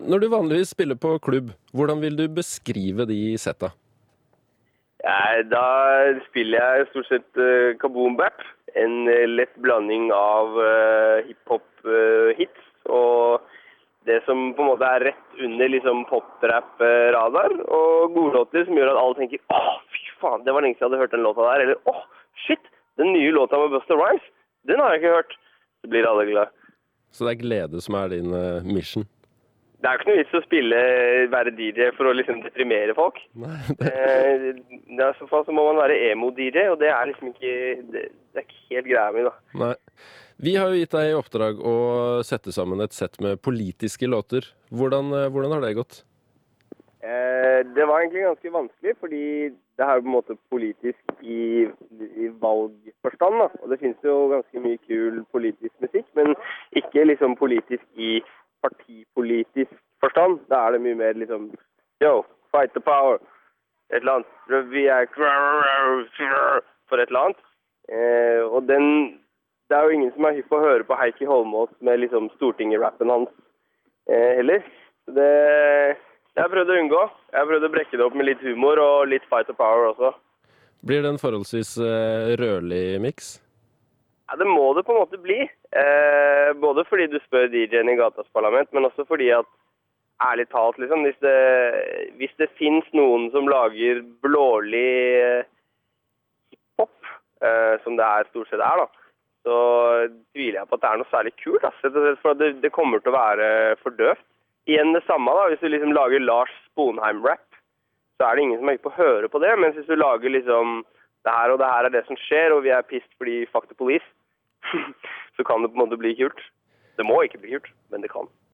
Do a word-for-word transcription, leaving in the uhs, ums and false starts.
når du vanligvis spiller på klubb, hvordan vil du beskrive de setta? Ja, da spiller jeg stort sett uh, kaboom-bap, en uh, lett blanding av uh, hip-hop-hits uh, og det som på en måte er rett under liksom pop-rap-radar, og godlåter som gjør at alle tenker «Åh, fy faen, det var lenge siden jeg hadde hørt den låta der», eller «Åh, shit, den nye låta med Busta Rhymes, den har jeg ikke hørt». Så blir alle glad. Så det er glede som er din uh, mission? Det er jo ikke noe vits å spille, være D J for å liksom deprimere folk. Nei, det... eh, I så fall så må man være emo-D J, og det er liksom ikke, det, det er ikke helt greia mi da. Nei. Vi har jo gitt deg i oppdrag å sette sammen et sett med politiske låter. Hvordan, hvordan har det gått? Eh, det var egentlig ganske vanskelig, fordi det er jo på en måte politisk i, i valgforstand, da. Og det finnes jo ganske mye kul politisk musikk, men ikke liksom politisk i partipolitisk forstand. Da er det mye mer liksom, yo, fight the power, et eller annet. Vi er for et eller annet. Eh, og den... Det er jo ingen som er hypp på å høre på Heikki Holmås med liksom Stortinget-rappen hans eh, heller. Så det, det har jeg prøvd å unngå. Jeg har prøvd å brekke det opp med litt humor og litt fight of power også. Blir det en forholdsvis uh, rørlig mix? Ja, det må det på en måte bli. Eh, både fordi du spør D J-en i Gatas Parlament, men også fordi at, ærlig talt, liksom, hvis det, hvis det finnes noen som lager blålig eh, hip-hop, eh, som det er stort sett er da, så tviler jeg på at det er noe særlig kult, altså, for det, det kommer til å være for døvt. Igjen det samme da, hvis du liksom lager Lars Sponheim-rap, så er det ingen som er ikke på å høre på det, mens hvis du lager liksom det her og det her er det som skjer, og vi er pissed fordi fuck the police, så kan det på en måte bli kult. Det må ikke bli kult, men det kan.